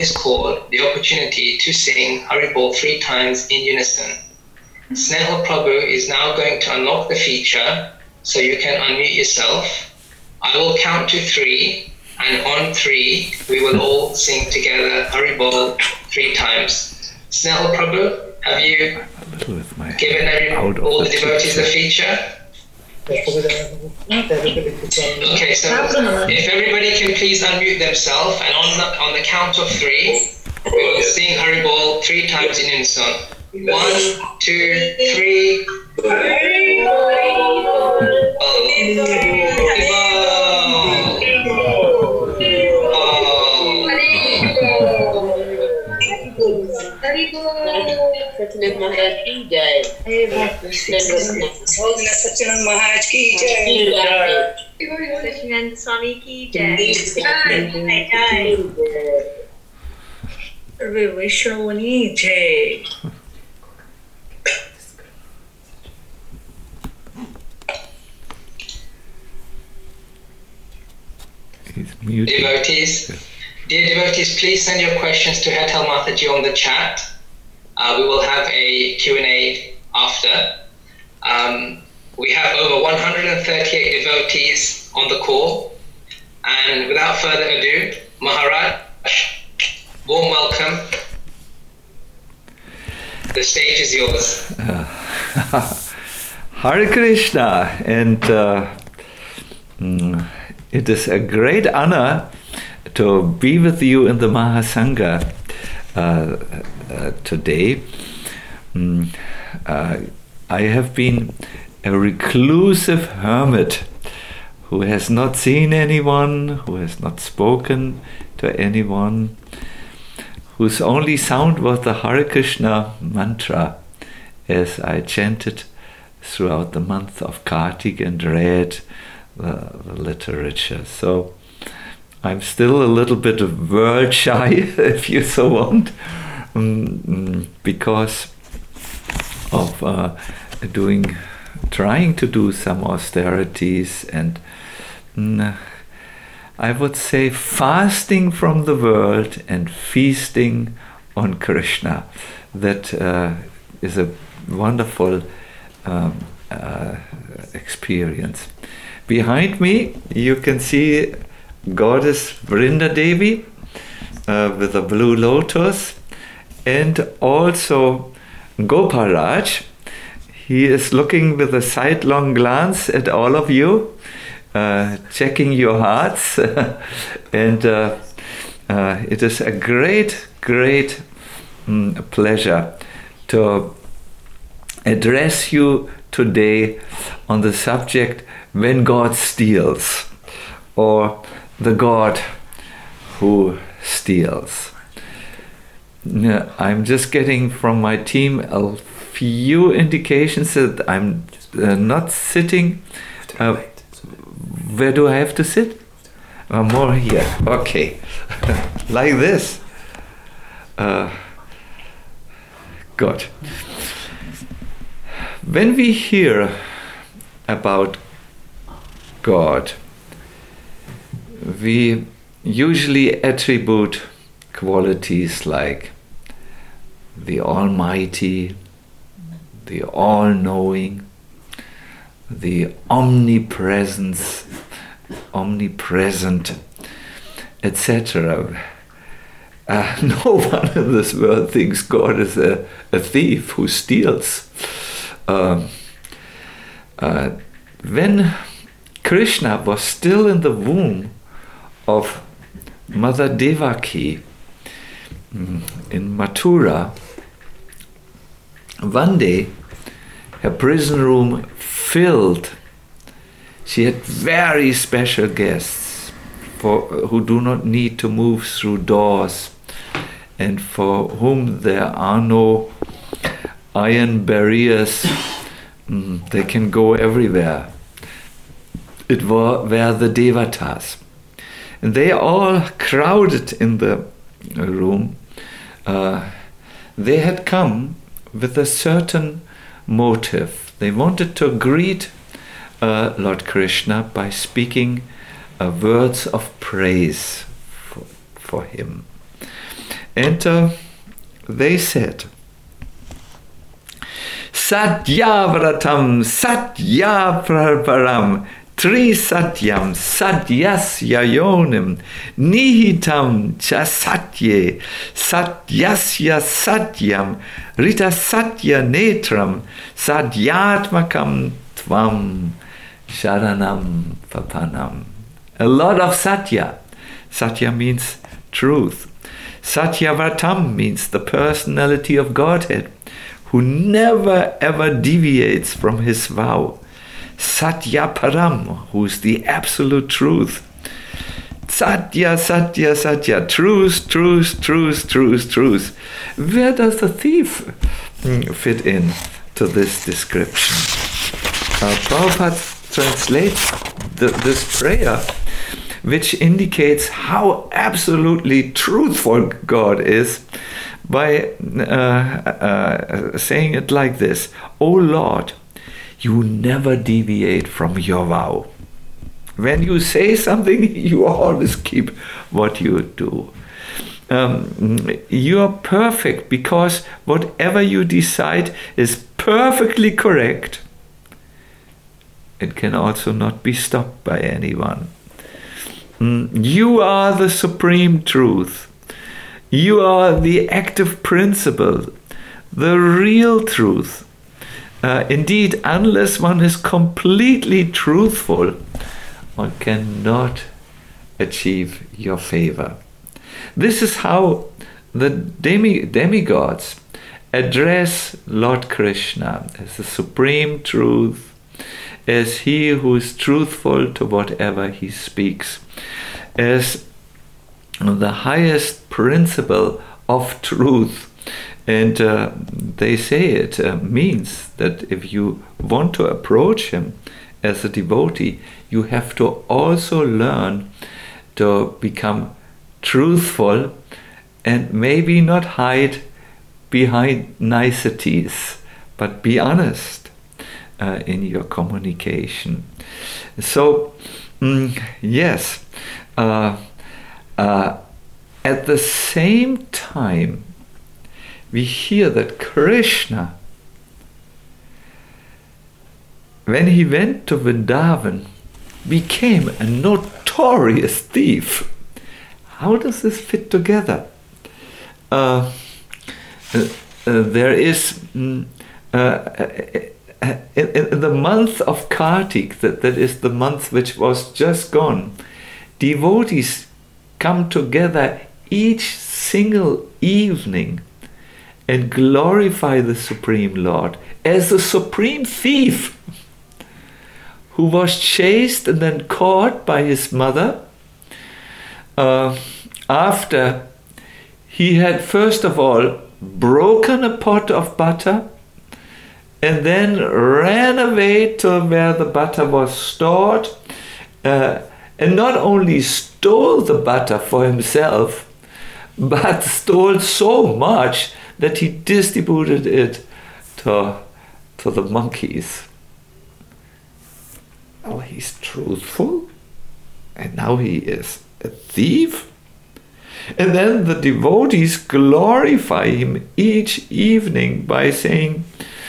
this call the opportunity to sing Haribol 3 times in unison. Snehal Prabhu is now going to unlock the feature so you can unmute yourself. I will count to 3, and on 3 we will all sing together Haribol 3 times. Snehal Prabhu, have you given all the devotees the feature? Okay, so if everybody can please unmute themselves, and on the count of 3, we will sing Haribol 3 times in unison. 1, 2, 3. सचनंद महाराज की जय। सचनंद महाराज की जय। सचनंद स्वामी की जय। विश्वनी जय। Dear devotees, please send your questions to Hetal Mataji on the chat. We will have a Q&A after. We have over 138 devotees on the call. And without further ado, Maharaj, warm welcome. The stage is yours. Hare Krishna, and it is a great honor to be with you in the Mahasangha today. I have been a reclusive hermit who has not seen anyone, who has not spoken to anyone, whose only sound was the Hare Krishna mantra as I chanted throughout the month of Kartik and read the literature. So I'm still a little bit world shy, if you so want, because of trying to do some austerities and I would say fasting from the world and feasting on Krishna. That is a wonderful experience. Behind me, you can see Goddess Vrinda Devi with a blue lotus, and also Gopalraj. He is looking with a sidelong glance at all of you, checking your hearts, and it is a great pleasure to address you today on the subject when God steals, or the God who steals. I'm just getting from my team a few indications that I'm not sitting. Where do I have to sit? More here. Okay. Like this. Good. When we hear about God, we usually attribute qualities like the Almighty, the All-Knowing, the Omnipresent, etc. No one in this world thinks God is a thief who steals. When Krishna was still in the womb of Mother Devaki in Mathura, one day her prison room filled. She had very special guests who do not need to move through doors and for whom there are no iron barriers. They can go everywhere. It were the Devatas. And they all crowded in the room. They had come with a certain motive. They wanted to greet Lord Krishna by speaking words of praise for him. And they said, Satyavratam Satyapraparam Tri Satyam Satyasya Yonim Nihitam Cha Satye Satyasya Satyam Rita Satya Netram Satyatmakam Tvam Sharanam Papanam. A lot of Satya. Satya means truth. Satyavratam means the personality of Godhead, who never ever deviates from his vow. Satyaparam, who is the absolute truth. Satya, Satya, Satya, truth, truth, truth, truth, truth. Where does the thief fit in to this description? Prabhupada translates this prayer, which indicates how absolutely truthful God is, by saying it like this: O Lord, you never deviate from your vow. When you say something, you always keep what you do. You are perfect because whatever you decide is perfectly correct. It can also not be stopped by anyone. You are the supreme truth. You are the active principle, the real truth. Indeed, unless one is completely truthful, one cannot achieve your favor. This is how the demigods address Lord Krishna as the supreme truth, as he who is truthful to whatever he speaks, as the highest principle of truth. And they say it means that if you want to approach him as a devotee, you have to also learn to become truthful and maybe not hide behind niceties, but be honest in your communication. So, yes, at the same time, we hear that Krishna, when he went to Vrindavan, became a notorious thief. How does this fit together? There is in the month of Kartik, that is the month which was just gone, devotees come together each single evening and glorify the Supreme Lord as the supreme thief who was chased and then caught by his mother after he had first of all broken a pot of butter and then ran away to where the butter was stored, and not only stole the butter for himself, but stole so much that he distributed it to the monkeys. Oh, he's truthful, and now he is a thief. And then the devotees glorify him each evening by saying,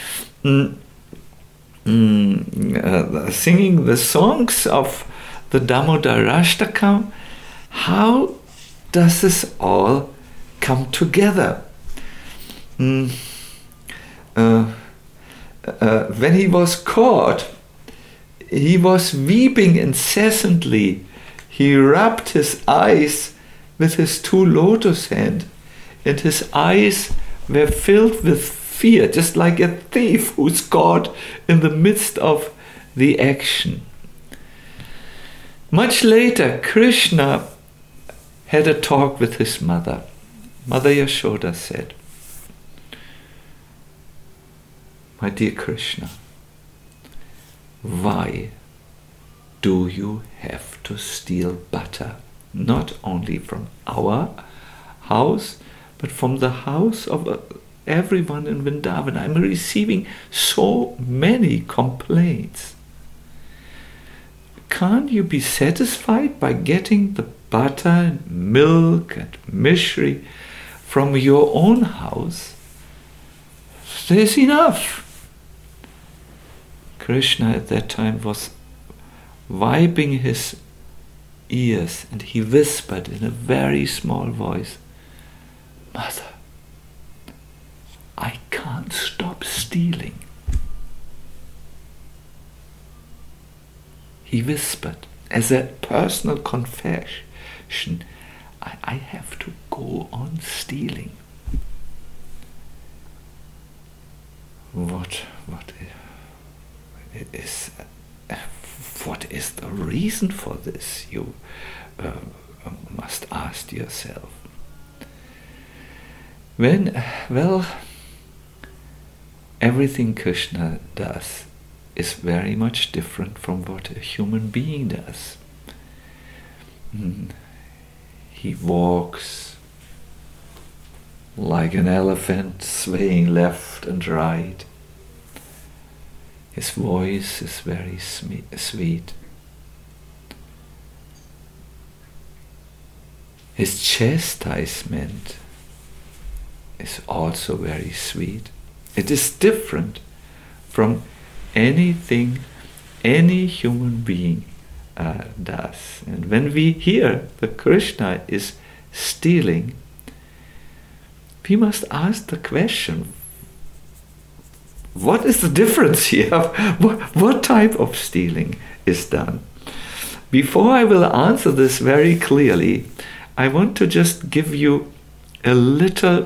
singing the songs of the Damodarashtakam. How does this all come together? When he was caught, he was weeping incessantly. He rubbed his eyes with his two lotus hands, and his eyes were filled with fear, just like a thief who's caught in the midst of the action. Much later, Krishna had a talk with his mother. Mother Yashoda said, "My dear Krishna, why do you have to steal butter? Not only from our house, but from the house of everyone in Vrindavan. I'm receiving so many complaints. Can't you be satisfied by getting the butter and milk and mishri from your own house, there's enough. Krishna at that time was wiping his ears, and he whispered in a very small voice, "Mother, I can't stop stealing." He whispered as a personal confession, I have to go on stealing. What is the reason for this? You must ask yourself. Well, everything Krishna does is very much different from what a human being does. He walks like an elephant, swaying left and right. His voice is very sweet. His chastisement is also very sweet. It is different from anything any human being does. And when we hear that Krishna is stealing, we must ask the question, what is the difference here? What type of stealing is done? Before I will answer this very clearly, I want to just give you a little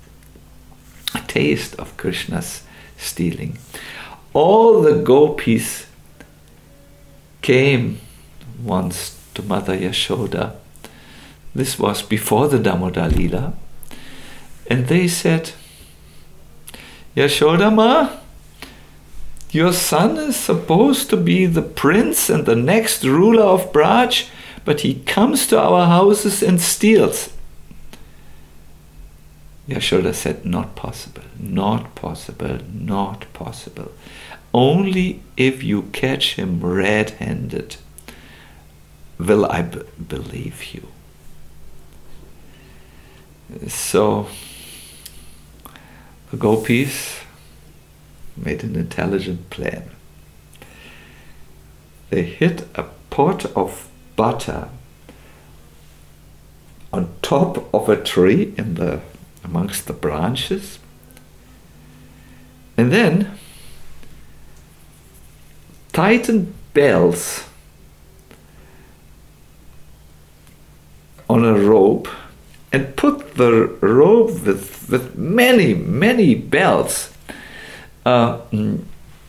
taste of Krishna's stealing. All the gopis came once to Mother Yashoda. This was before the Damodar Leela. And they said, "Yashoda Ma, your son is supposed to be the prince and the next ruler of Braj, but he comes to our houses and steals." Yashoda said, "Not possible, not possible, not possible. Only if you catch him red-handed will I believe you." So the gopis made an intelligent plan. They hid a pot of butter on top of a tree amongst the branches, and then tightened bells on a rope and put the rope with many, many bells in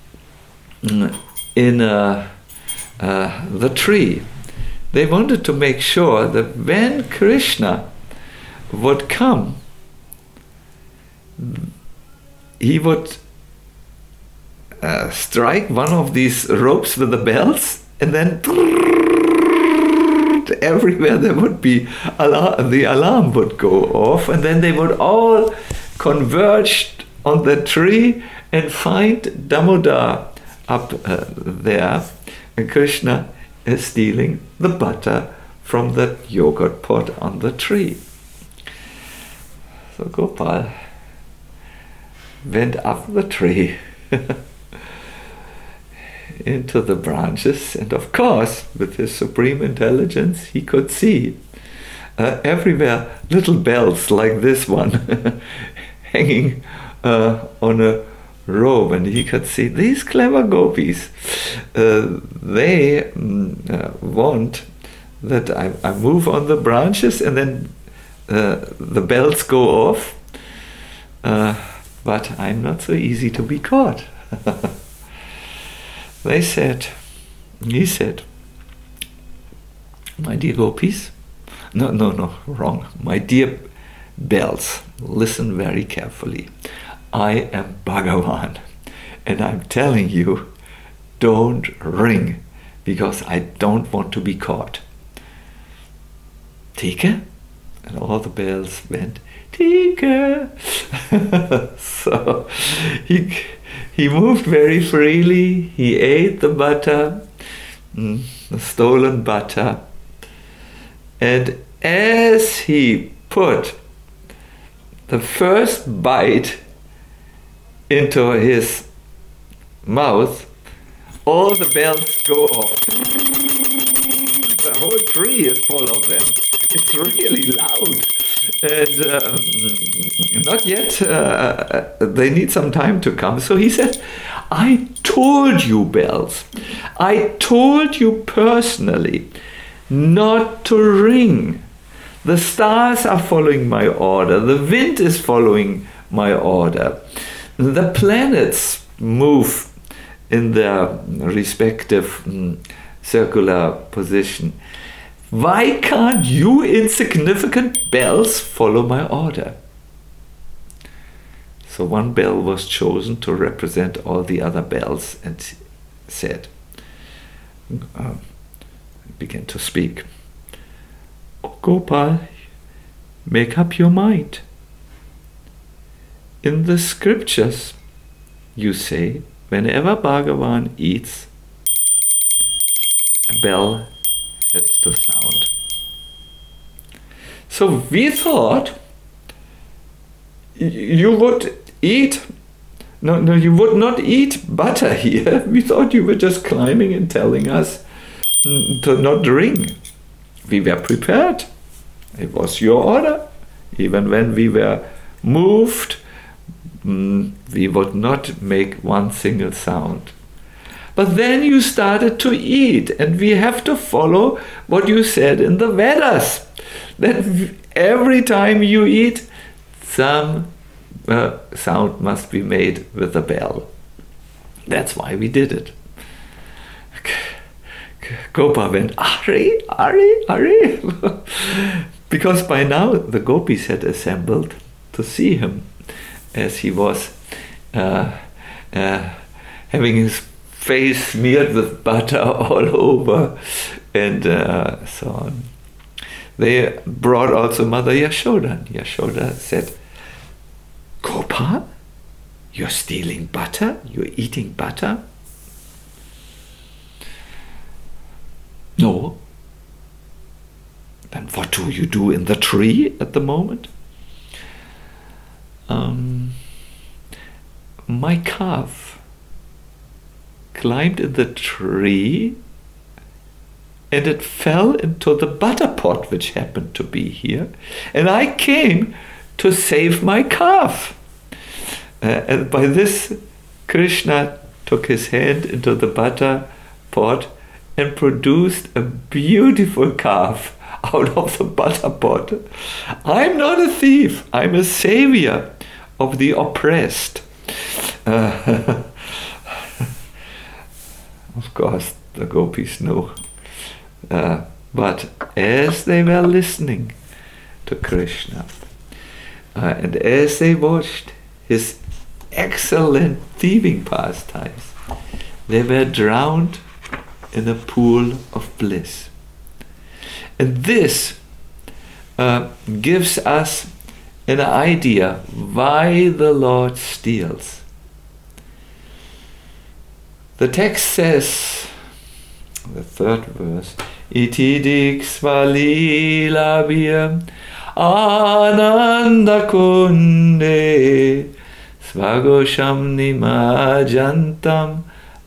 the tree. They wanted to make sure that when Krishna would come, he would strike one of these ropes with the bells, and then everywhere there would be the alarm would go off, and then they would all converge on the tree and find Damodar up there, and Krishna is stealing the butter from the yogurt pot on the tree. So Gopal went up the tree into the branches, and of course, with his supreme intelligence, he could see everywhere little bells like this one hanging on a rope, and he could see these clever gopis. They want that I move on the branches, and then the bells go off, but I'm not so easy to be caught. He said, "My dear gopis," no, wrong. "My dear bells, listen very carefully. I am Bhagavan, and I'm telling you, don't ring, because I don't want to be caught. Tika?" And all the bells went, "Tika." So he moved very freely. He ate the butter, the stolen butter, and as he put the first bite into his mouth, all the bells go off. The whole tree is full of them. It's really loud. And not yet, they need some time to come. So he said, I told you, bells, I told you personally not to ring. The stars are following my order. The wind is following my order. The planets move in their respective circular position. Why can't you insignificant bells follow my order? So one bell was chosen to represent all the other bells and said, began to speak. Oh, Gopal, make up your mind. In the scriptures, you say, whenever Bhagavan eats, a bell has to sound. So we thought you would eat, no, you would not eat butter here. We thought you were just climbing and telling us to not ring. We were prepared. It was your order. Even when we were moved, we would not make one single sound. But then you started to eat, and we have to follow what you said in the Vedas. That every time you eat, some sound must be made with a bell. That's why we did it. Gopa went, Ari. Because by now the gopis had assembled to see him as he was having his face smeared with butter all over and so on. They brought also Mother Yashoda. And Yashoda said, Gopa, you're stealing butter? You're eating butter? No. Then what do you do in the tree at the moment? My calf climbed in the tree and it fell into the butter pot which happened to be here, and I came to save my calf. And by this, Krishna took his hand into the butter pot and produced a beautiful calf out of the butter pot. I'm not a thief. I'm a savior of the oppressed. Of course, the gopis knew. But as they were listening to Krishna, and as they watched his excellent thieving pastimes, they were drowned in a pool of bliss. And this gives us an idea why the Lord steals. The text says, the third verse, Iti diksvalilabhyam ananda kunde svagosham nimajantam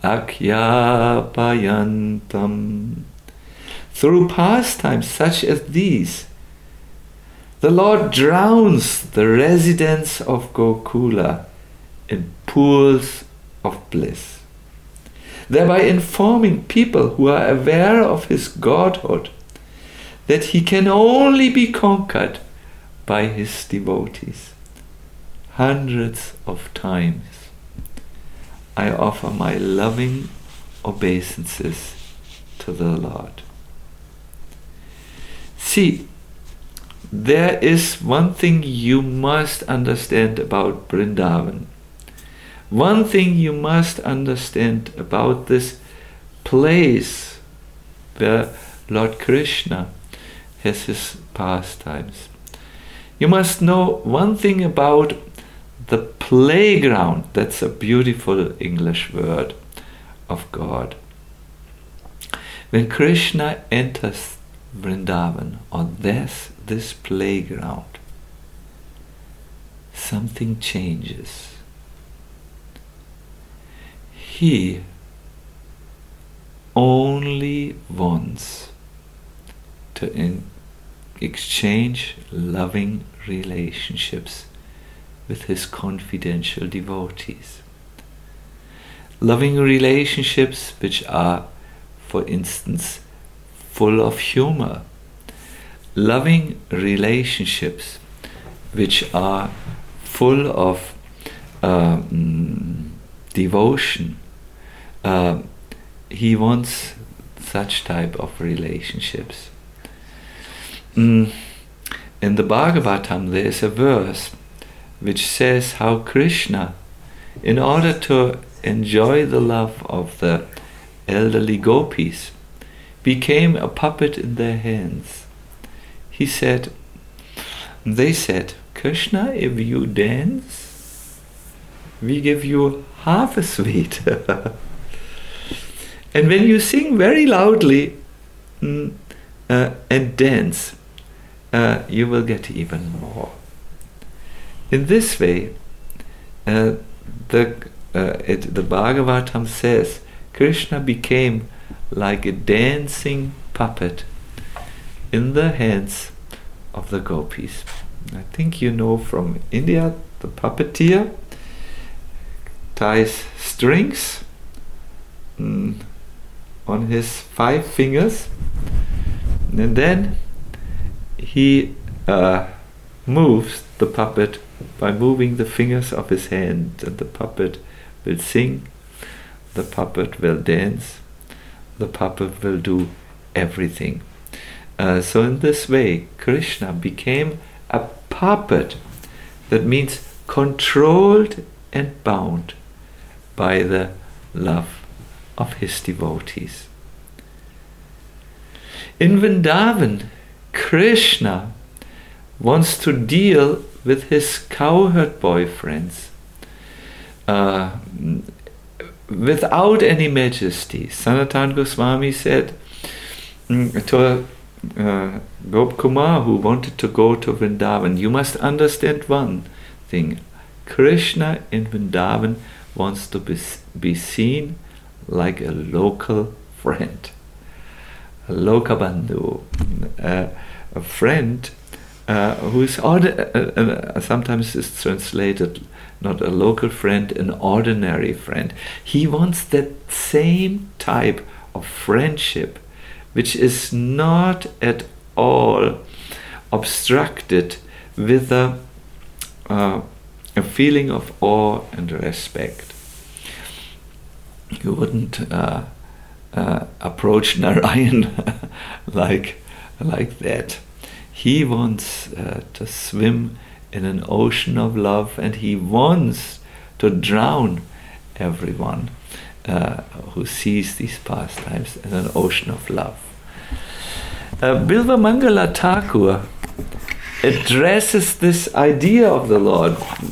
akyapayantam. Through pastimes such as these, the Lord drowns the residents of Gokula in pools of bliss, thereby informing people who are aware of his godhood that he can only be conquered by his devotees. Hundreds of times I offer my loving obeisances to the Lord. See, there is one thing you must understand about Vrindavan. One thing you must understand about this place where Lord Krishna has his pastimes. You must know one thing about the playground. That's a beautiful English word of God. When Krishna enters Vrindavan, or this playground, something changes. He only wants to exchange loving relationships with his confidential devotees. Loving relationships which are, for instance, full of humor. Loving relationships which are full of devotion. He wants such type of relationships. In the Bhagavatam there is a verse which says how Krishna, in order to enjoy the love of the elderly gopis, became a puppet in their hands. They said, Krishna, if you dance, we give you half a sweet. And when you sing very loudly and dance, you will get even more. In this way, the Bhagavatam says, Krishna became like a dancing puppet in the hands of the gopis. I think you know from India, the puppeteer ties strings on his 5 fingers, and then he moves the puppet by moving the fingers of his hand, and the puppet will sing, the puppet will dance, the puppet will do everything. So in this way, Krishna became a puppet, that means controlled and bound by the love of his devotees. In Vrindavan, Krishna wants to deal with his cowherd boyfriends without any majesty. Sanatana Goswami said to Gopkumar, who wanted to go to Vrindavan, you must understand one thing. Krishna in Vrindavan wants to be seen like a local friend, a lokabandhu, a friend who is sometimes is translated not a local friend, an ordinary friend. He wants that same type of friendship which is not at all obstructed with a feeling of awe and respect. You wouldn't approach Narayan like that. He wants to swim in an ocean of love, and he wants to drown everyone who sees these pastimes in an ocean of love. Bilva Mangala Thakur addresses this idea of the Lord,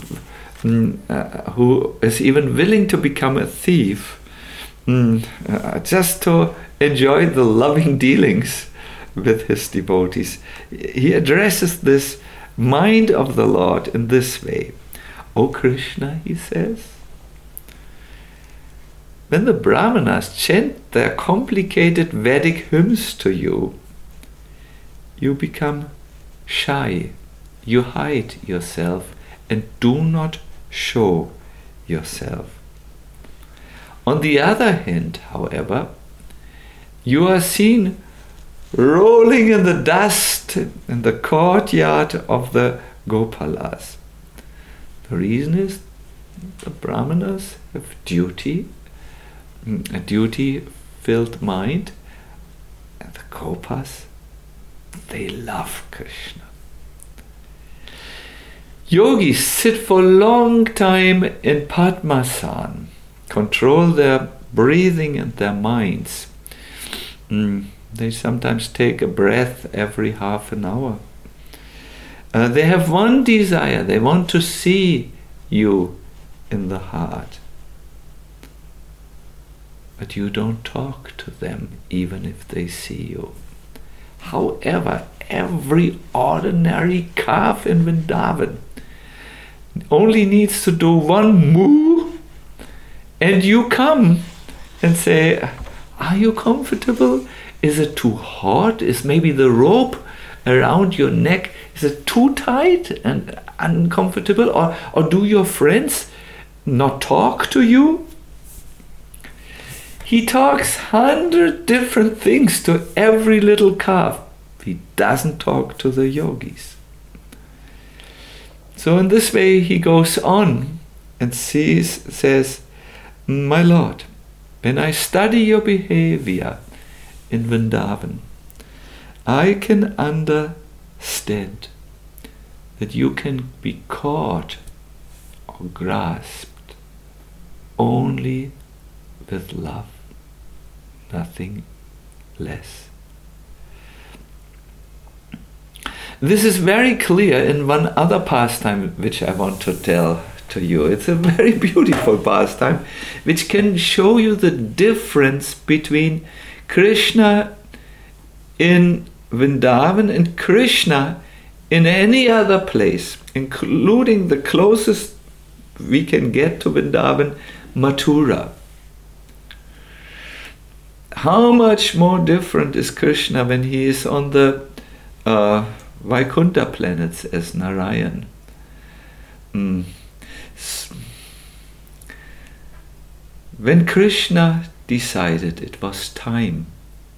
who is even willing to become a thief just to enjoy the loving dealings with his devotees. He addresses this mind of the Lord in this way. O Krishna, he says, when the Brahmanas chant their complicated Vedic hymns to you, you become shy, you hide yourself and do not show yourself. On the other hand, however, you are seen rolling in the dust in the courtyard of the Gopalas. The reason is the Brahmanas have duty, a duty-filled mind, and the Gopas, they love Krishna. Yogis sit for a long time in Padmasana, control their breathing and their minds. They sometimes take a breath every half an hour. They have one desire, they want to see you in the heart. But you don't talk to them even if they see you. However, every ordinary calf in Vrindavan only needs to do one move, and you come and say, are you comfortable? Is it too hot? Is maybe the rope around your neck, is it too tight and uncomfortable? Or do your friends not talk to you? He talks 100 different things to every little calf. He doesn't talk to the yogis. So in this way he goes on and says, my Lord, when I study your behavior in Vrindavan, I can understand that you can be caught or grasped only with love, nothing less. This is very clear in one other pastime which I want to tell to you. It's a very beautiful pastime which can show you the difference between Krishna in Vrindavan and Krishna in any other place, including the closest we can get to Vrindavan, Mathura. How much more different is Krishna when he is on the Vaikuntha planets as Narayan? When Krishna decided it was time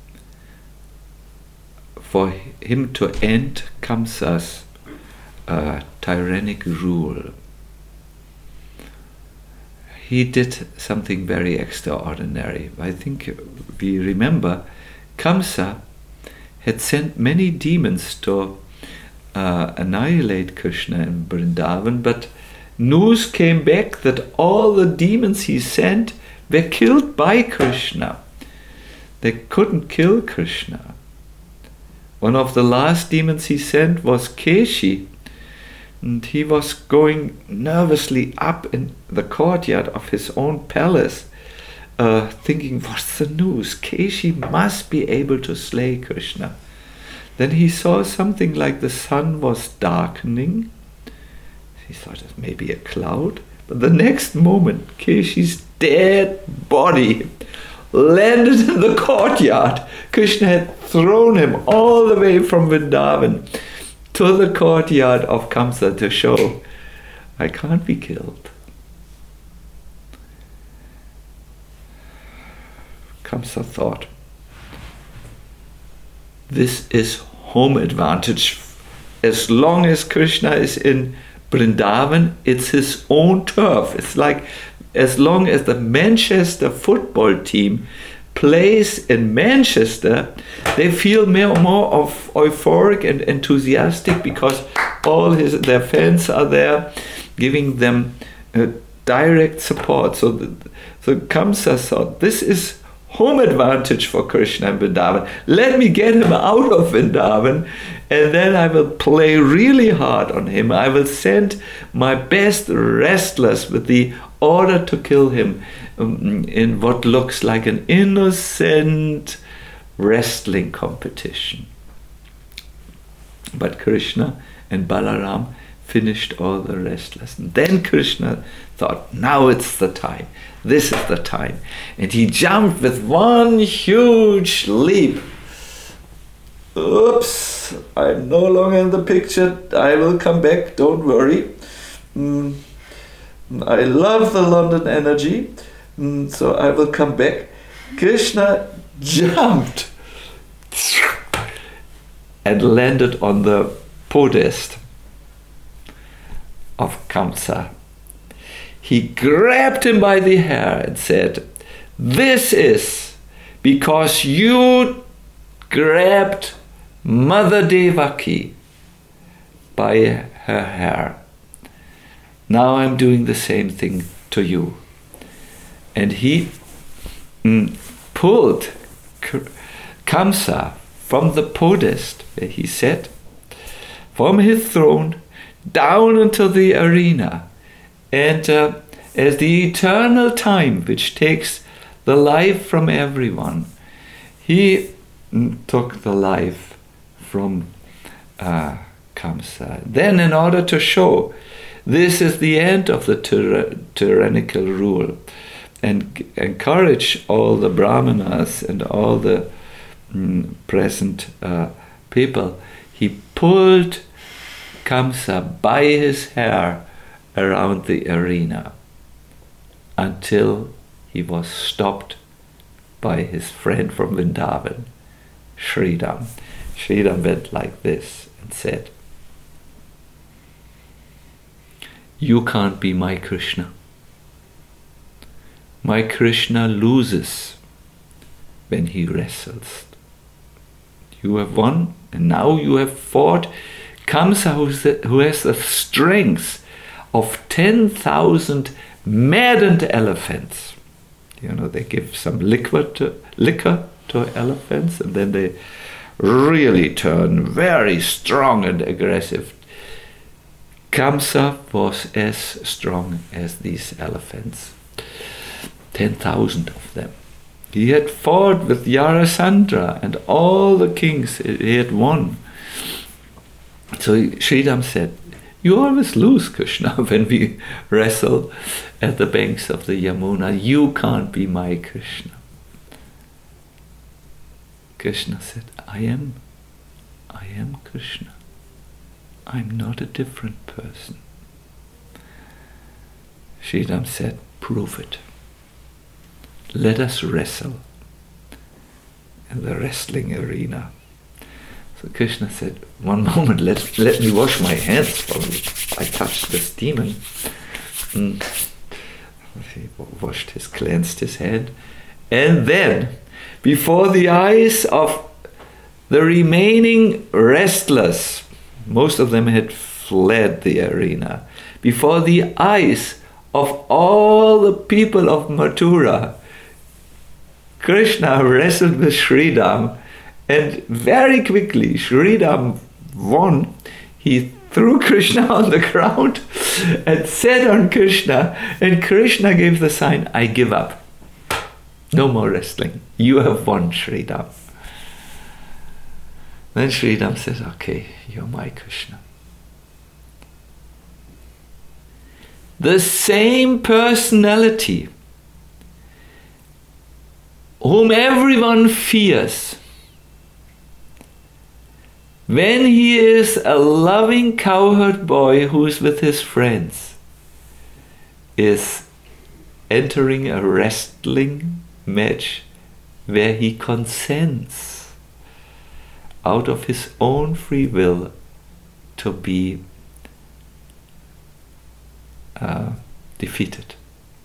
for him to end Kamsa's tyrannic rule, he did something very extraordinary. I think we remember Kamsa had sent many demons to annihilate Krishna in Vrindavan, but news came back that all the demons he sent were killed by Krishna. They couldn't kill Krishna. One of the last demons he sent was Keshi, and he was going nervously up in the courtyard of his own palace, thinking, what's the news? Keshi must be able to slay Krishna. Then he saw something like the sun was darkening. He thought it may be a cloud, but the next moment Keshi's dead body landed in the courtyard. Krishna had thrown him all the way from Vrindavan to the courtyard of Kamsa to show, I can't be killed. Kamsa thought, this is home advantage. As long as Krishna is in Vrindavan, it's his own turf. It's like as long as the Manchester football team plays in Manchester, they feel more of euphoric and enthusiastic because all their fans are there giving them direct support. So Kamsa thought, this is home advantage for Krishna in Vrindavan. Let me get him out of Vrindavan, and then I will play really hard on him. I will send my best wrestlers with the order to kill him in what looks like an innocent wrestling competition. But Krishna and Balaram finished all the wrestlers. And then Krishna thought, now it's the time. This is the time. And he jumped with one huge leap. Oops, I'm no longer in the picture. I will come back, don't worry. I love the London energy, so I will come back. Krishna jumped and landed on the podest of Kamsa. He grabbed him by the hair and said, this is because you grabbed Mother Devaki by her hair. Now I'm doing the same thing to you. And he pulled Kamsa from the podest where he sat, from his throne, down into the arena. And as the eternal time which takes the life from everyone, he took the life from Kamsa. Then, in order to show this is the end of the tyrannical rule, and encourage all the brahmanas and all the present people. He pulled Kamsa by his hair around the arena until he was stopped by his friend from Vrindavan, Sridham. Sridham went like this and said, "You can't be my Krishna. My Krishna loses when he wrestles. You have won, and now you have fought Kamsa, who has the strength of 10,000 maddened elephants." You know, they give some liquor to elephants, and then they really turn very strong and aggressive. Kamsa was as strong as these elephants. 10,000 of them. He had fought with Yarasandra and all the kings he had won. So Sridham said, "You always lose, Krishna, when we wrestle at the banks of the Yamuna. You can't be my Krishna." Krishna said, I am Krishna. I'm not a different person." Sridham said, "Prove it. Let us wrestle in the wrestling arena." So Krishna said, "One moment, let me wash my hands for me. I touched this demon." He cleansed his hand. And then, before the eyes of the remaining wrestlers, most of them had fled the arena, before the eyes of all the people of Mathura, Krishna wrestled with Sridham, and very quickly Sridham won. He threw Krishna on the ground and sat on Krishna, and Krishna gave the sign, "I give up. No more wrestling. You have won, Sridham." Then Sridham says, "Okay, you're my Krishna." The same personality whom everyone fears, when he is a loving cowherd boy who is with his friends, is entering a wrestling match where he consents out of his own free will to be defeated.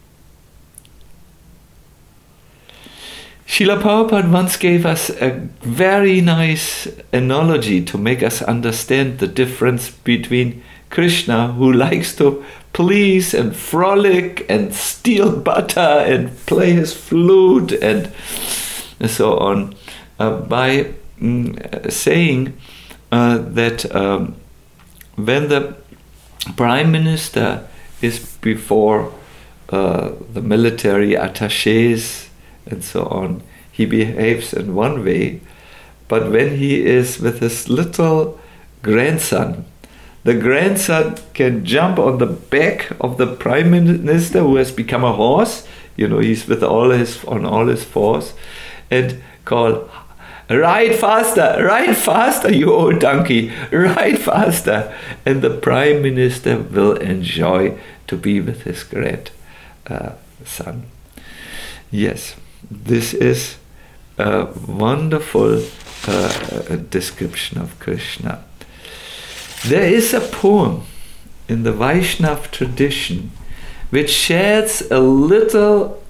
Srila Prabhupada once gave us a very nice analogy to make us understand the difference between Krishna, who likes to please and frolic and steal butter and play his flute and so on, by saying that when the Prime Minister is before the military attachés and so on, he behaves in one way, but when he is with his little grandson, the grandson can jump on the back of the Prime Minister, who has become a horse. You know, he's with all his fours, and call, ride faster, you old donkey, ride faster. And the Prime Minister will enjoy to be with his grandson. Yes, this is a wonderful description of Krishna. There is a poem in the Vaishnava tradition which sheds a little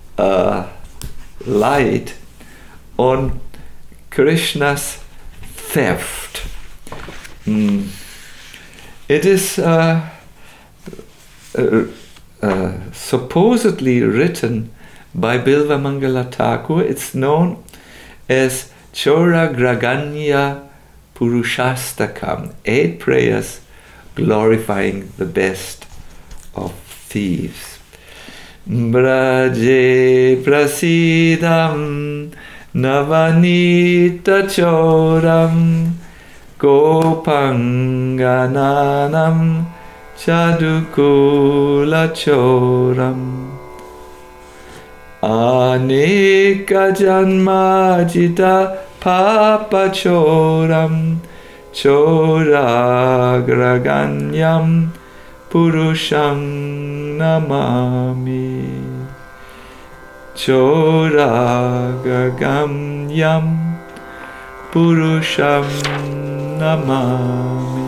light on Krishna's theft. It is supposedly written by Bilva Mangala Thakur. It's known as Chora Graganya Purushastakam, 8 prayers glorifying the best of thieves. Braje prasidam navanita choram gopangananam Chadukula Choram Aneka Janmajita Papa Choram Choragraganyam Purusham Namami Choragraganyam Purusham Namami.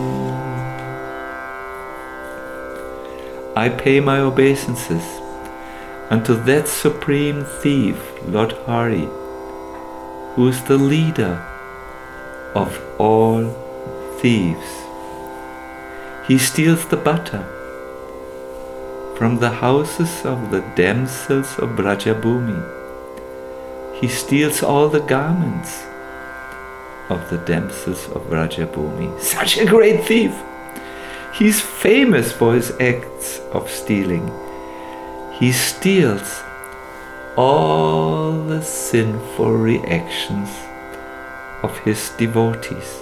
I pay my obeisances unto that supreme thief, Lord Hari, who is the leader of all thieves. He steals the butter from the houses of the damsels of Brajabhumi. He steals all the garments of the damsels of Brajabhumi. Such a great thief! He's famous for his acts of stealing. He steals all the sinful reactions of his devotees.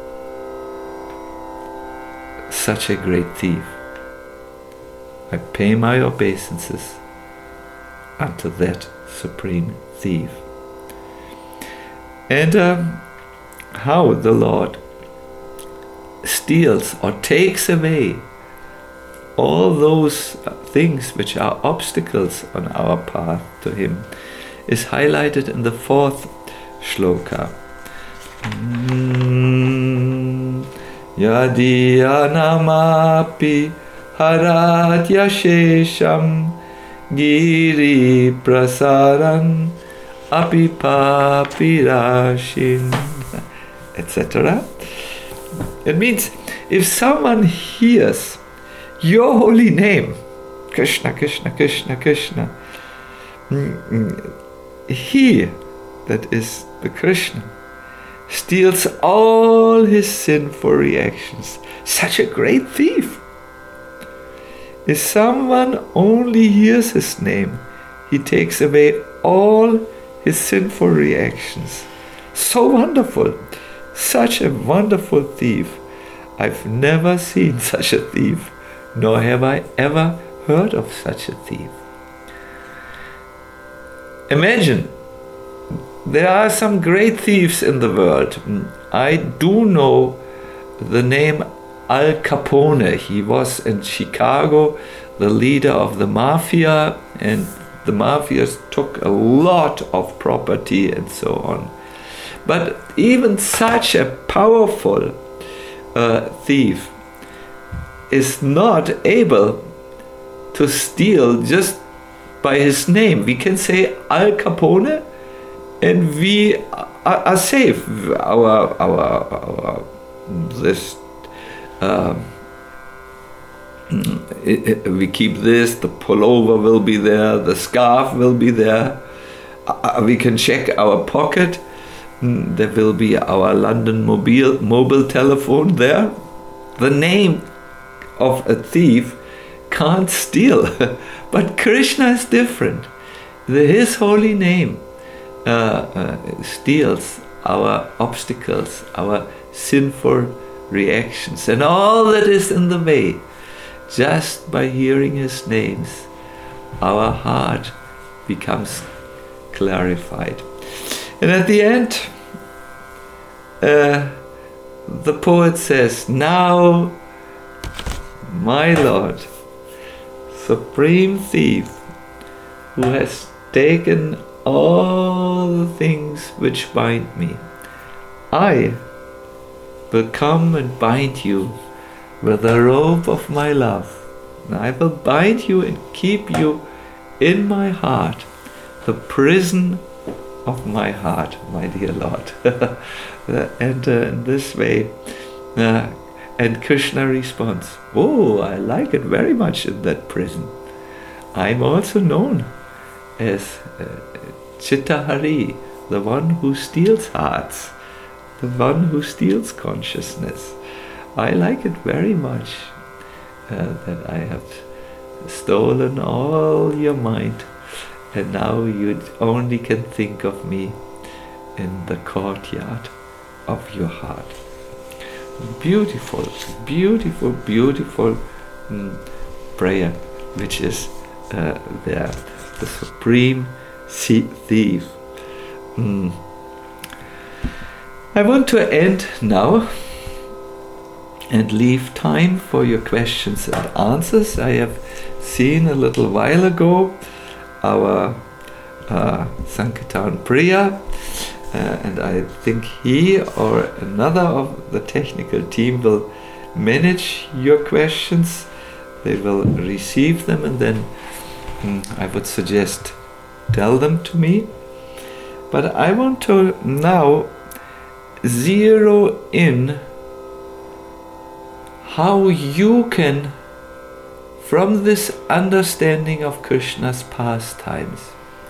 Such a great thief. I pay my obeisances unto that supreme thief. And how the Lord steals or takes away all those things which are obstacles on our path to Him is highlighted in the 4th shloka. Yadi anamapi harat yashesham giri prasaran api papirashin, etc. It means if someone hears your holy name, Krishna, Krishna, Krishna, Krishna, he, that is the Krishna, steals all his sinful reactions. Such a great thief. If someone only hears his name, he takes away all his sinful reactions. So wonderful. Such a wonderful thief. I've never seen such a thief, nor have I ever heard of such a thief. Imagine, there are some great thieves in the world. I do know the name Al Capone. He was in Chicago, the leader of the mafia, and the mafia took a lot of property and so on. But even such a powerful thief is not able to steal just by his name. We can say Al Capone and we are safe. We keep this, the pullover will be there, the scarf will be there. We can check our pocket. There will be our London mobile telephone there. The name of a thief can't steal, but Krishna is different. His holy name steals our obstacles, our sinful reactions, and all that is in the way. Just by hearing his names, our heart becomes clarified. And at the end, the poet says, now, my Lord, supreme thief, who has taken all the things which bind me, I will come and bind you with the rope of my love. And I will bind you and keep you in my heart, the prison of my heart, my dear Lord. And in this way, and Krishna responds, oh, I like it very much in that prison. I'm also known as Chitta Hari, the one who steals hearts, the one who steals consciousness. I like it very much that I have stolen all your mind, and now you only can think of me in the courtyard of your heart. Beautiful, beautiful, beautiful prayer, which is there, the supreme thief. I want to end now and leave time for your questions and answers. I have seen a little while ago our Sankirtan Priya, and I think he or another of the technical team will manage your questions. They will receive them, and then I would suggest tell them to me. But I want to now zero in how you can, from this understanding of Krishna's pastimes,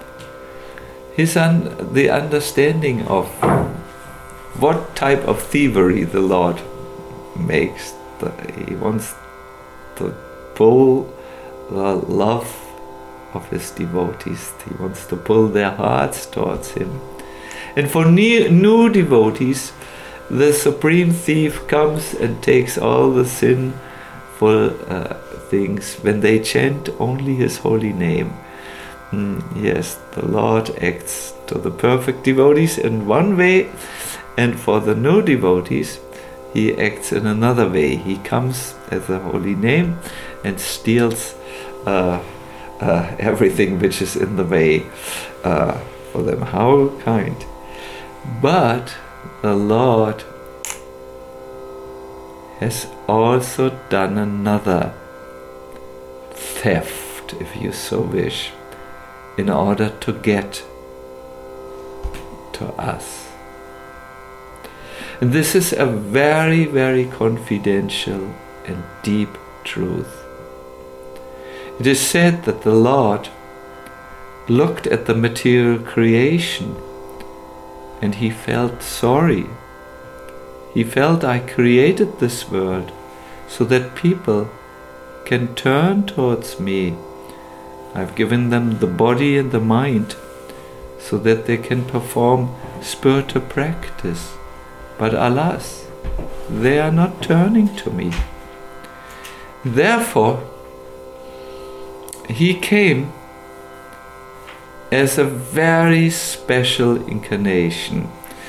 the understanding of what type of thievery the Lord makes. He wants to pull the love of his devotees. He wants to pull their hearts towards him. And for new devotees, the supreme thief comes and takes all the sinful things when they chant only his holy name. Yes, the Lord acts to the perfect devotees in one way, and for the new devotees, he acts in another way. He comes as a holy name and steals everything which is in the way for them. How kind. But the Lord has also done another theft, if you so wish, in order to get to us. And this is a very, very confidential and deep truth. It is said that the Lord looked at the material creation and he felt sorry. He felt, I created this world so that people can turn towards me. I've given them the body and the mind so that they can perform spiritual practice. But alas, they are not turning to me. Therefore, he came as a very special incarnation.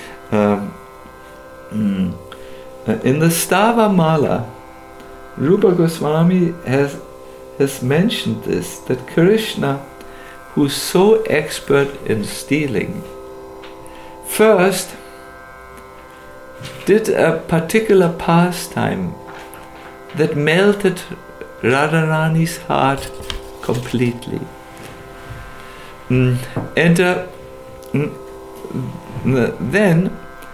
In the Stava Mala, Rupa Goswami has mentioned this, that Krishna, who's so expert in stealing, first did a particular pastime that melted Radharani's heart completely. And then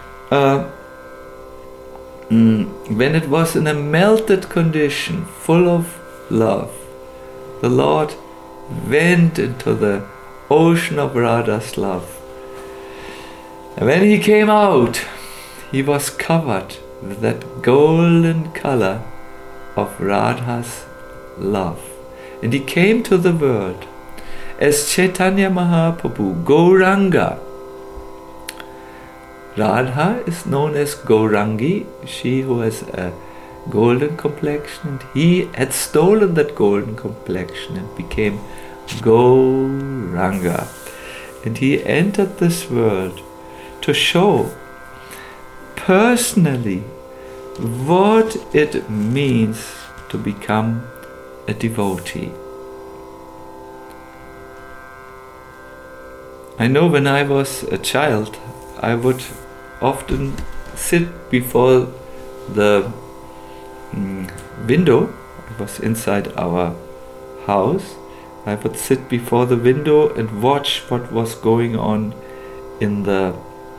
when it was in a melted condition, full of love, the Lord went into the ocean of Radha's love. And when he came out, he was covered with that golden color of Radha's love. And he came to the world as Chaitanya Mahaprabhu, Gauranga. Radha is known as Gaurangi, she who has a golden complexion, and he had stolen that golden complexion and became Gauranga. And he entered this world to show personally what it means to become a devotee. I know when I was a child, I would often sit before the window. I was inside our house. I would sit before the window and watch what was going on in the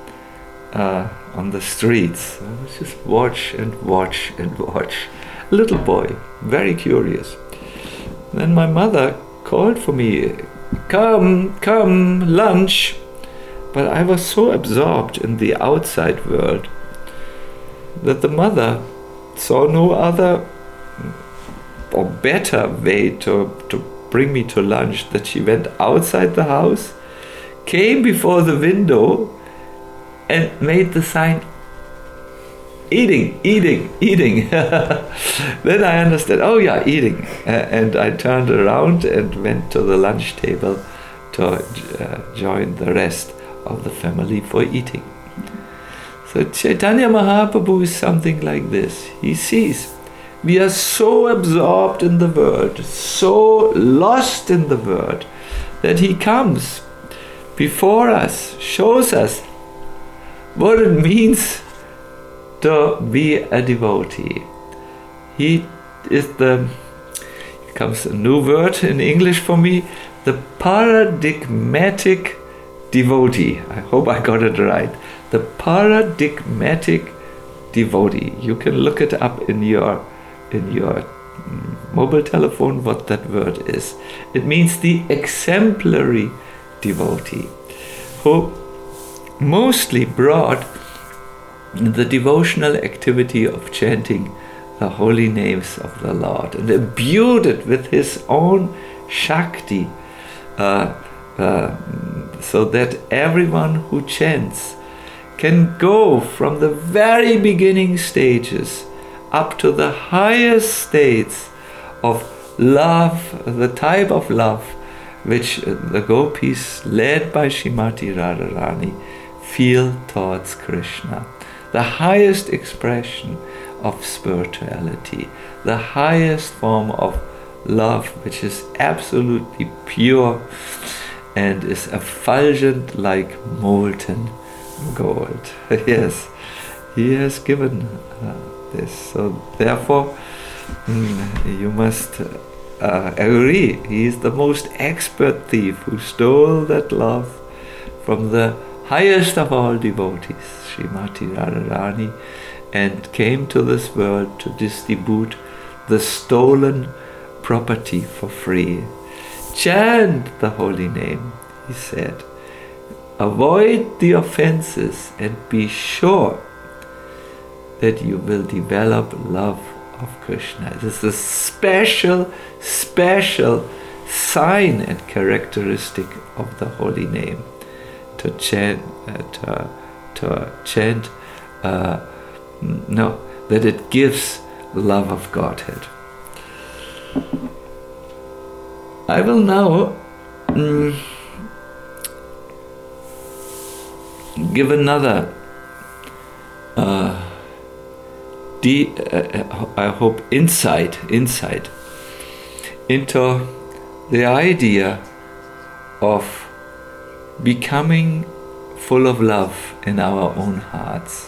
on the streets. I would just watch and watch and watch. A little boy, very curious. Then my mother called for me, come, lunch. But I was so absorbed in the outside world that the mother saw no other or better way to bring me to lunch, that she went outside the house, came before the window and made the sign, eating. Then I understood, oh yeah, eating. And I turned around and went to the lunch table to join the rest of the family for eating. So Chaitanya Mahaprabhu is something like this. He sees we are so absorbed in the world, so lost in the world, that he comes before us, shows us what it means to be a devotee. He is comes a new word in English for me, the paradigmatic devotee. I hope I got it right. The paradigmatic devotee. You can look it up in your mobile telephone what that word is. It means the exemplary devotee, who mostly brought the devotional activity of chanting the holy names of the Lord and imbued it with his own Shakti, so that everyone who chants can go from the very beginning stages up to the highest states of love, the type of love which the gopis, led by Srimati Radharani, feel towards Krishna. The highest expression of spirituality, the highest form of love, which is absolutely pure and is effulgent like molten gold. Yes, he has given this. So therefore, you must agree, he is the most expert thief who stole that love from the highest of all devotees, Srimati Radharani, and came to this world to distribute the stolen property for free. Chant the holy name, he said. Avoid the offenses and be sure that you will develop love of Krishna. This is a special sign and characteristic of the holy name. To chant, that it gives love of Godhead. I will now give another I hope insight into the idea of becoming full of love in our own hearts.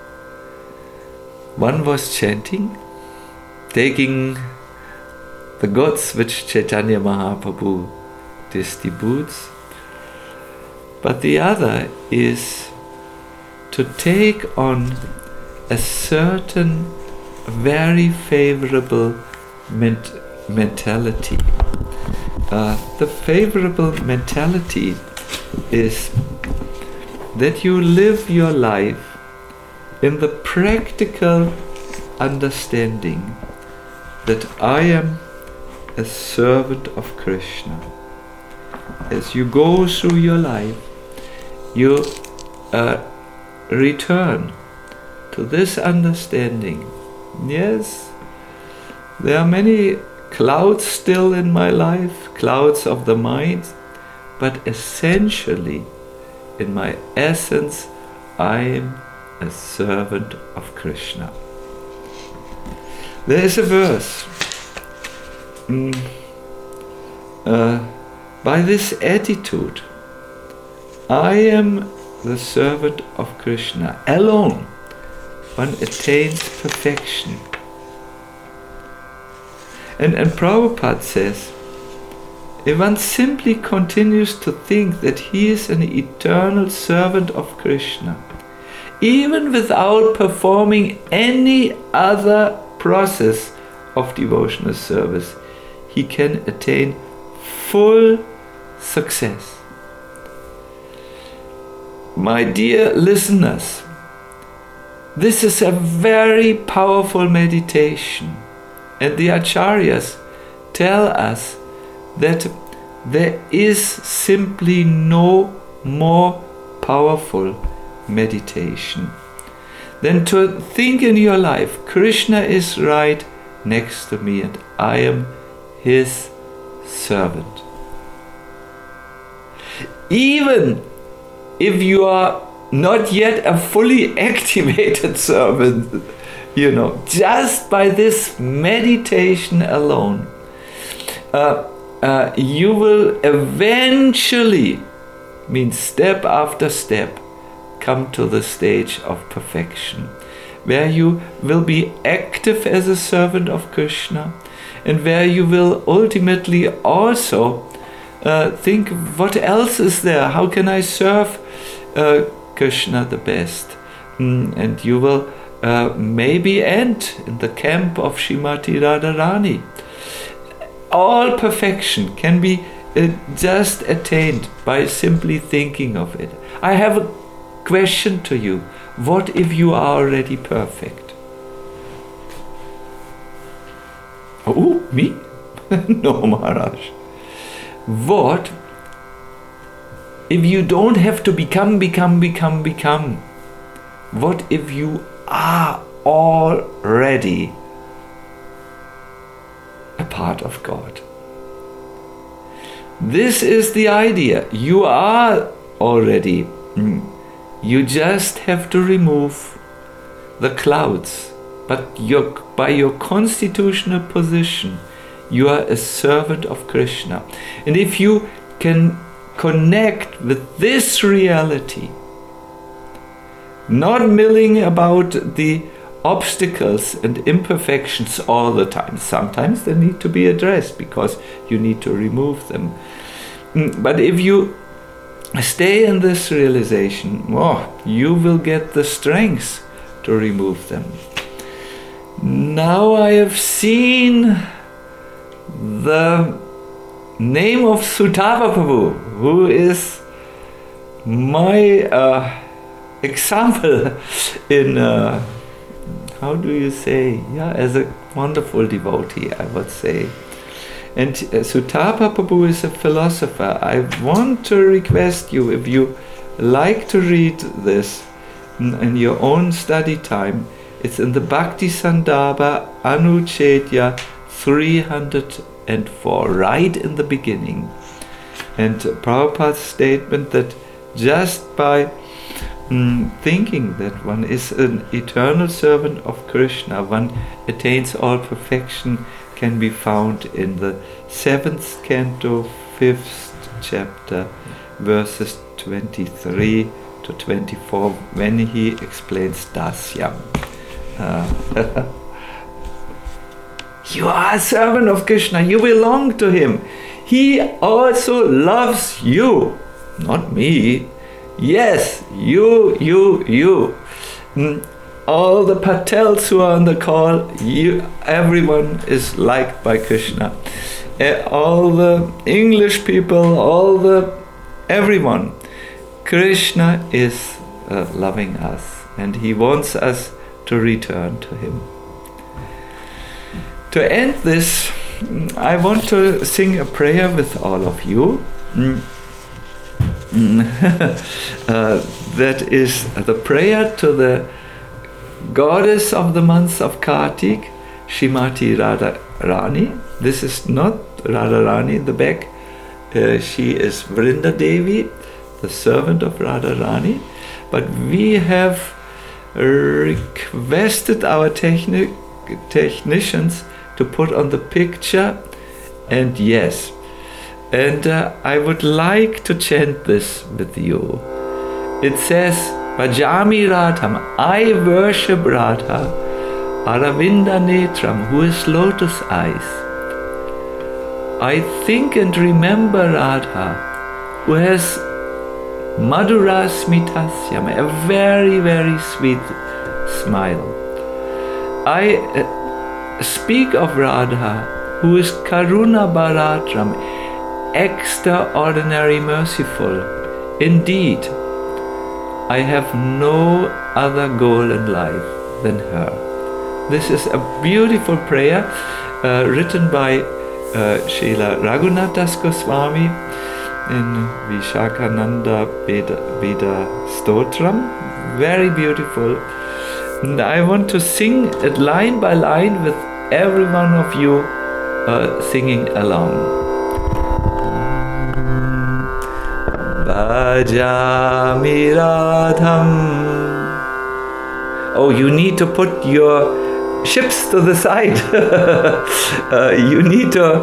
One was chanting, taking the goods which Chaitanya Mahaprabhu distributes, but the other is to take on a certain very favorable mentality. The favorable mentality is that you live your life in the practical understanding that I am a servant of Krishna. As you go through your life, you return to this understanding. Yes, there are many clouds still in my life, clouds of the mind, but essentially, in my essence, I am a servant of Krishna. There is a verse. By this attitude, I am the servant of Krishna. Alone, one attains perfection. And Prabhupada says, if one simply continues to think that he is an eternal servant of Krishna, even without performing any other process of devotional service, he can attain full success. My dear listeners, this is a very powerful meditation, and the Acharyas tell us that there is simply no more powerful meditation. then to think in your life, Krishna is right next to me and I am his servant. Even if you are not yet a fully activated servant, just by this meditation alone, you will eventually, step after step, come to the stage of perfection, where you will be active as a servant of Krishna, and where you will ultimately also think, what else is there? How can I serve Krishna the best? And you will maybe end in the camp of Srimati Radharani. All perfection can be just attained by simply thinking of it. I have a question to you. What if you are already perfect? Oh, me? No, Maharaj. What if you don't have to become? What if you are already a part of God? This is the idea. You are already. You just have to remove the clouds. But by your constitutional position, you are a servant of Krishna. And if you can connect with this reality, not milling about the obstacles and imperfections all the time. Sometimes they need to be addressed because you need to remove them. But if you stay in this realization, you will get the strength to remove them. Now I have seen the name of Sutapa Prabhu, who is my example in, how do you say, as a wonderful devotee, I would say. And Sutapa Prabhu is a philosopher. I want to request you, if you like to read this in your own study time, it's in the Bhakti Sandarbha Anuchedya 304, right in the beginning. And Prabhupada's statement that just by thinking that one is an eternal servant of Krishna, one attains all perfection, can be found in the 7th canto, 5th chapter, verses 23 to 24, when he explains Dasyam. You are a servant of Krishna, you belong to him. He also loves you, not me. Yes, you. All the Patels who are on the call, everyone is liked by Krishna. All the English people, everyone. Krishna is loving us, and he wants us to return to him. To end this, I want to sing a prayer with all of you. That is the prayer to the goddess of the month of Kartik, Srimati Radharani. This is not Radharani in the back. She is Vrinda Devi, the servant of Radharani. But we have requested our technicians to put on the picture, and yes. And I would like to chant this with you. It says, Bhajami Radham, I worship Radha, Aravinda Netram, who is lotus eyes. I think and remember Radha, who has Madhura Smitasyam, a very, very sweet smile. I speak of Radha, who is Karuna Bharatram, extraordinary merciful. Indeed, I have no other goal in life than her. This is a beautiful prayer written by Srila Raghunath Das Goswami in Vishakhananda Veda Stotram. Very beautiful. And I want to sing it line by line with every one of you singing along. Bhajami Radham. Oh, you need to put your ships to the side. You need to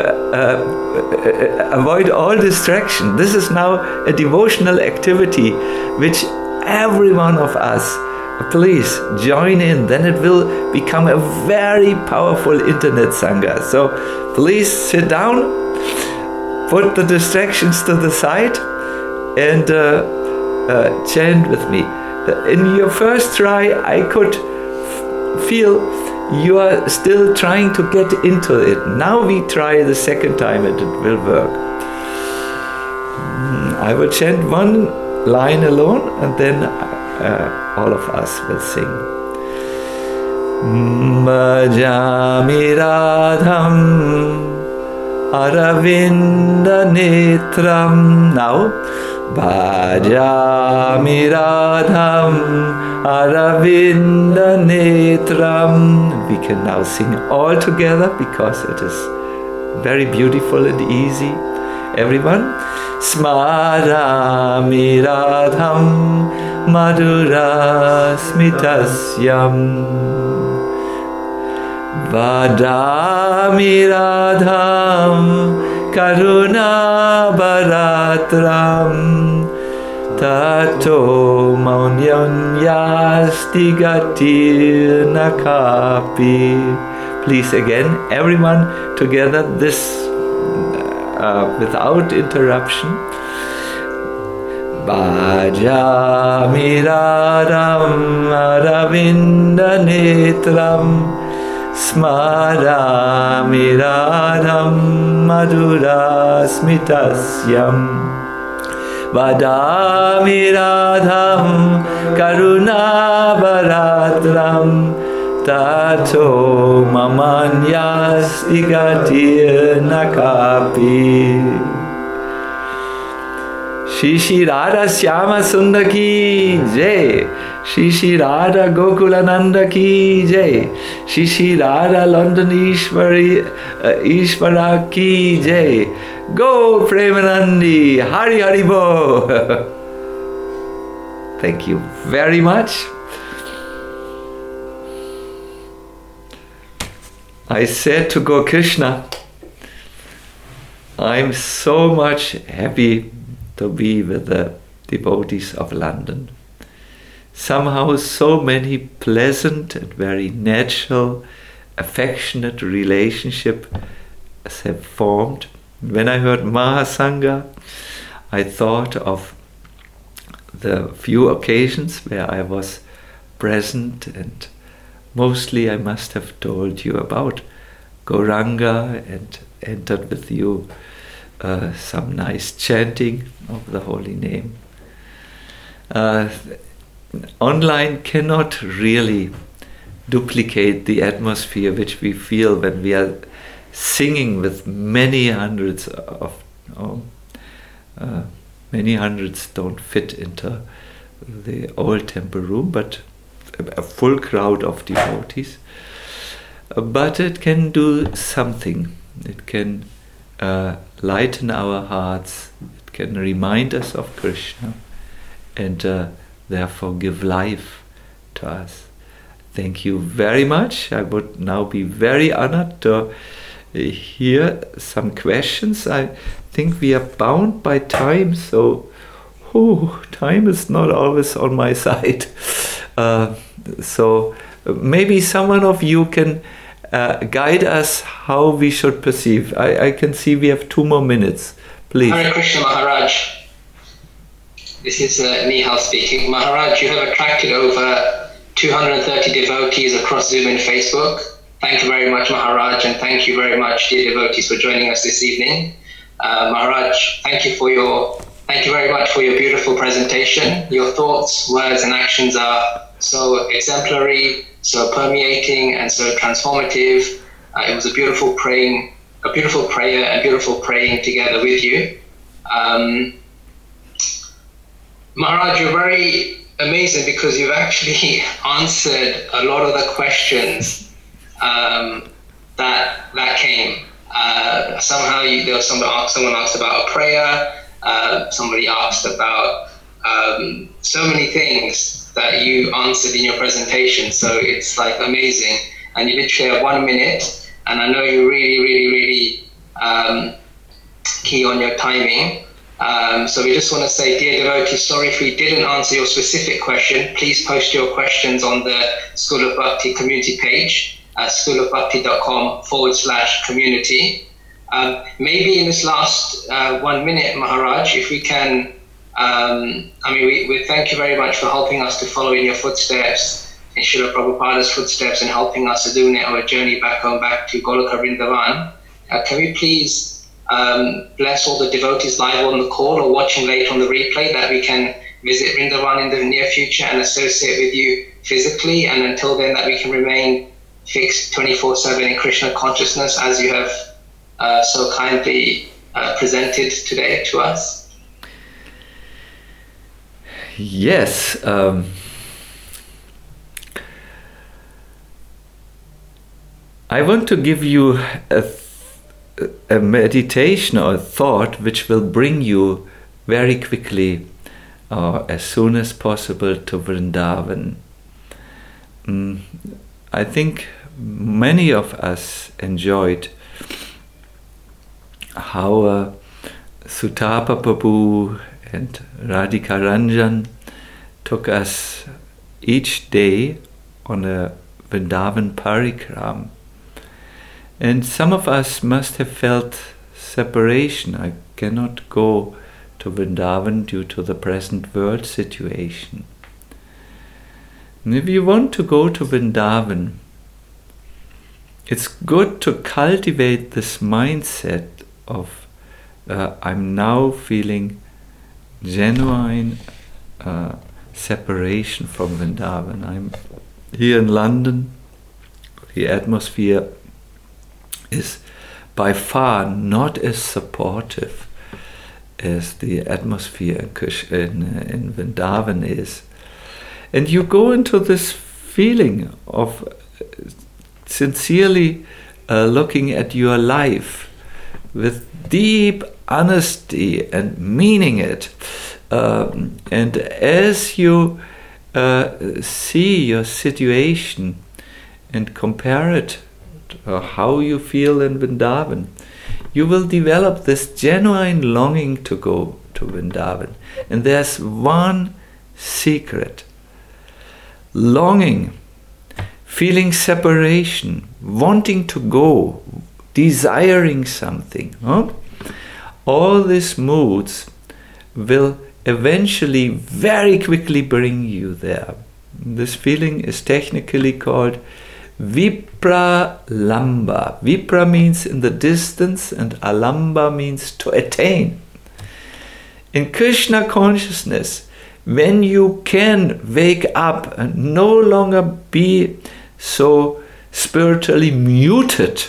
avoid all distraction. This is now a devotional activity which every one of us, please join in. Then it will become a very powerful internet sangha. So please sit down, put the distractions to the side, and chant with me. In your first try, I could feel you are still trying to get into it. Now we try the second time and it will work. I will chant one line alone and then all of us will sing. Bhajami Radham Aravinda Netram. Now, Bhajami Radham Aravinda Netram. We can now sing all together because it is very beautiful and easy. Everyone, Smarami Radham Madhura Smitasyam Vadami Radham Karuna Bharatram Tato Maunyanyasti Gatir Nakapi. Please again, everyone together, this without interruption. Bhajami Radham Aravinda Netram Smarami Radham Madhura Smitasyam Vadami Radham Karuna Bharatram Tato Mamanyas Igatir Nakapi. Shri Radha Syama Sundar ki jai. Shri Radha Gokulananda ki jai. Shri Radha London Ishvara ki jai. Go Premanandi, Hari Hari Bo. Thank you very much. I said to Gaur Krishna, I'm so much happy to be with the devotees of London. Somehow so many pleasant and very natural, affectionate relationships have formed. When I heard Mahasangha, I thought of the few occasions where I was present, and mostly I must have told you about Gauranga and entered with you some nice chanting of the holy name. Online cannot really duplicate the atmosphere which we feel when we are singing with many hundreds of many hundreds don't fit into the old temple room, but a full crowd of devotees. But it can do something. It can lighten our hearts. It can remind us of Krishna and therefore give life to us. Thank you very much. I would now be very honored to hear some questions. I think we are bound by time, so time is not always on my side. So maybe someone of you can guide us how we should perceive. I can see we have 2 more minutes. Please. Hare Krishna Maharaj. This is Nihal speaking. Maharaj, you have attracted over 230 devotees across Zoom and Facebook. Thank you very much, Maharaj, and thank you very much, dear devotees, for joining us this evening. Maharaj, thank you very much for your beautiful presentation. Your thoughts, words, and actions are so exemplary, so permeating, and so transformative. It was a beautiful prayer, and beautiful praying together with you. Maharaj, you're very amazing because you've actually answered a lot of the questions that came. Somehow there was someone asked about a prayer. Somebody asked about so many things that you answered in your presentation. So it's like amazing. And you literally have 1 minute. And I know you're really, really, really key on your timing. So we just want to say, dear devotees, sorry if we didn't answer your specific question. Please post your questions on the School of Bhakti community page, schoolofbhakti.com/community. Maybe in this last 1 minute, Maharaj, if we can, we thank you very much for helping us to follow in your footsteps, in Srila Prabhupada's footsteps, and helping us to do our journey back to Goloka Vrindavan. Can we please bless all the devotees live on the call or watching later on the replay that we can visit Vrindavan in the near future and associate with you physically, and until then that we can remain fixed 24/7 in Krishna consciousness as you have so kindly presented today to us? Yes. I want to give you a meditation or a thought which will bring you very quickly as soon as possible to Vrindavan. I think many of us enjoyed how Sutapa Prabhu and Radhika Ranjan took us each day on a Vrindavan parikram. And some of us must have felt separation. I cannot go to Vrindavan due to the present world situation. And if you want to go to Vrindavan, it's good to cultivate this mindset of I'm now feeling genuine separation from Vrindavan. I'm here in London. The atmosphere is by far not as supportive as the atmosphere in Vrindavan is. And you go into this feeling of sincerely looking at your life with deep honesty and meaning it. And as you see your situation and compare it to how you feel in Vrindavan, you will develop this genuine longing to go to Vrindavan. And there's one secret. Longing, feeling separation, wanting to go, desiring something. All these moods will eventually very quickly bring you there. This feeling is technically called Vipralamba. Vipra means in the distance and alamba means to attain. In Krishna consciousness, when you can wake up and no longer be so spiritually muted,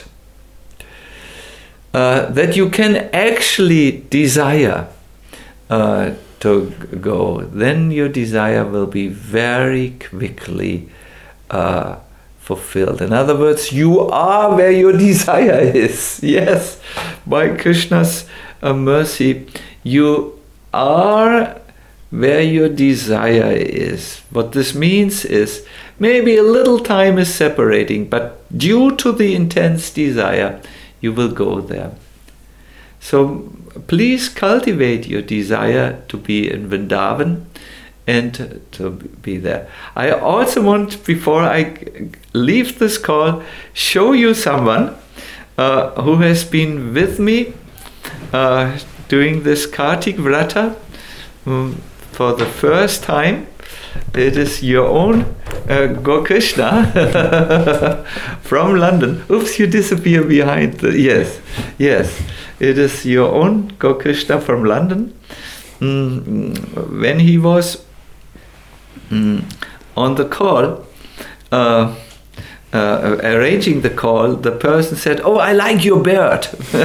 that you can actually desire to go, then your desire will be very quickly fulfilled. In other words, you are where your desire is. Yes, by Krishna's mercy, you are where your desire is. What this means is maybe a little time is separating, but due to the intense desire, you will go there. So please cultivate your desire to be in Vrindavan and to be there. I also want, before I leave this call, show you someone who has been with me doing this Kartik Vrata for the first time. It is your own Gokrishna from London. Oops, you disappear behind the... Yes. It is your own Gokrishna from London. When he was on the call, arranging the call, the person said, "Oh, I like your beard."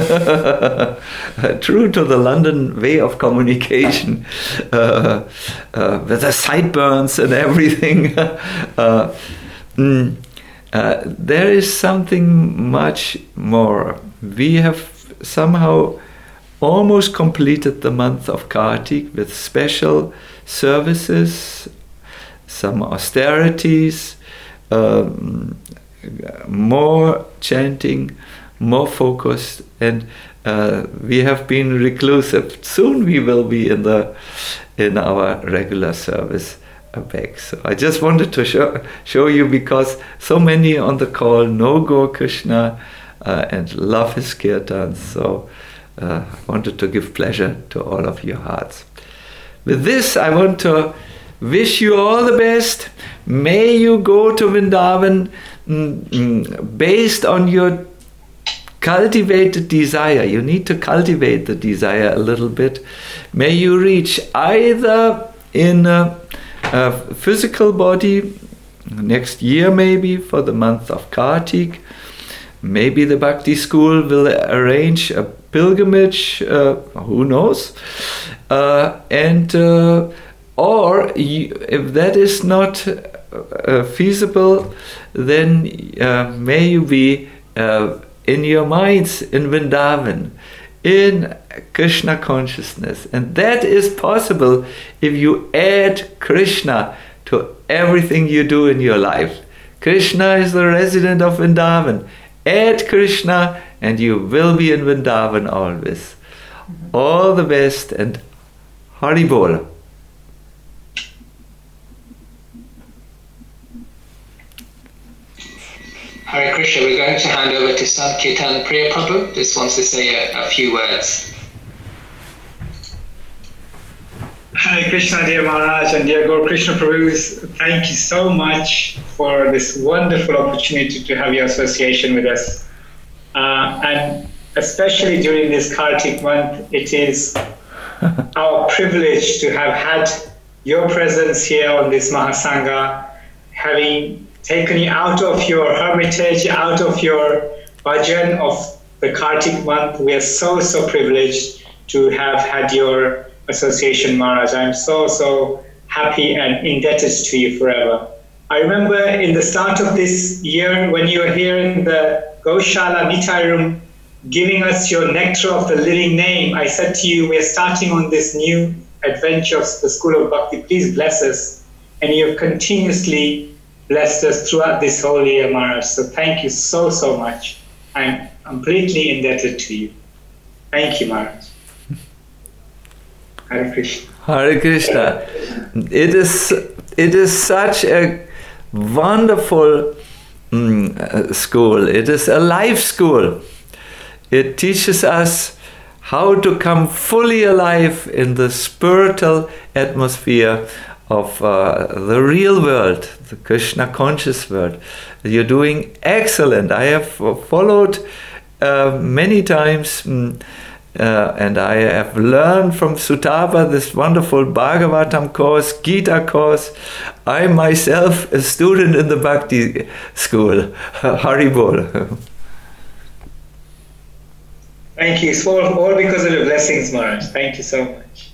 True to the London way of communication, with the sideburns and everything. There is something much more. We have somehow almost completed the month of Kartik with special services, some austerities, more chanting, more focused, and we have been reclusive. Soon we will be in our regular service back. So I just wanted to show you, because so many on the call know Gaur Krishna and love his kirtans. So I wanted to give pleasure to all of your hearts. With this, I want to wish you all the best. May you go to Vrindavan based on your cultivated desire. You need to cultivate the desire a little bit. May you reach either in a physical body next year, maybe for the month of Kartik. Maybe the Bhakti School will arrange a pilgrimage, who knows? Or if that is not feasible, then may you be in your minds in Vrindavan, in Krishna consciousness. And that is possible if you add Krishna to everything you do in your life. Krishna is the resident of Vrindavan. Add Krishna and you will be in Vrindavan always. All the best and Hari Bol. Hare Krishna, we're going to hand over to Sankirtan Priya Prabhu. Just wants to say a few words. Hare Krishna, dear Maharaj and dear Gaur Krishna Prabhus. Thank you so much for this wonderful opportunity to have your association with us. And especially during this Kartik month, it is our privilege to have had your presence here on this Mahasangha, having taken you out of your hermitage, out of your bhajan of the Kartik month. We are so privileged to have had your association, Maharaj. I'm so happy and indebted to you forever. I remember in the start of this year when you were here in the Gaushala Nitai room giving us your nectar of the living name, I said to you, we're starting on this new adventure of the School of Bhakti. Please bless us. And you have continuously blessed us throughout this whole year, Maharaj. So thank you so much. I'm completely indebted to you. Thank you, Maharaj. Hare Krishna. Hare Krishna. It is such a wonderful school. It is a life school. It teaches us how to come fully alive in the spiritual atmosphere of the real world, the Krishna conscious world. You're doing excellent. I have followed many times and I have learned from Sutapa this wonderful Bhagavatam course, Gita course. I myself a student in the Bhakti school. Haribol. Thank you. It's all because of the blessings, Maharaj. Thank you so much.